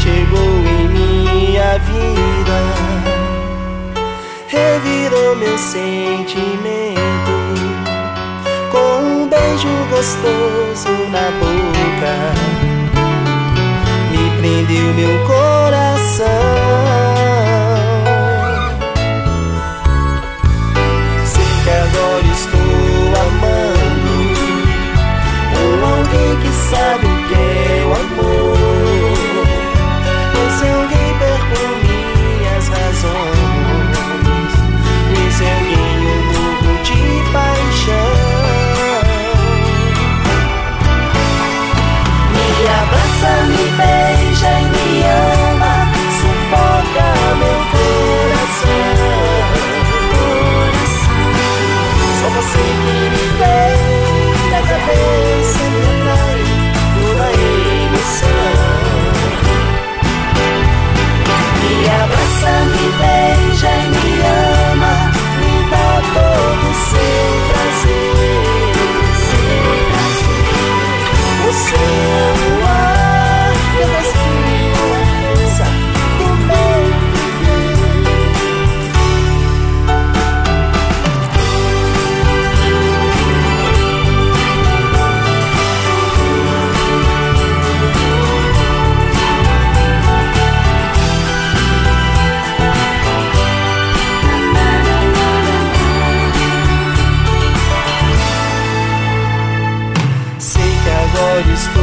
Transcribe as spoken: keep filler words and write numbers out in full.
chegou em minha vida, revirou meu sentimento com um beijo gostoso na boca, me prendeu meu coração. Sei que agora estou amando com alguém que sabe o que é o amor. Nesse alguém perco minhas razões, nesse alguém eu morro de paixão. Me abraça, me beija e me ama, sufoca meu coração. Só você que me vem na cabeça, me atrai toda a emoção. Me abraça, me beija e me ama, me dá todo o seu prazer. Você é o ar que eu respiro, a força do meu viver. Sei que agora estou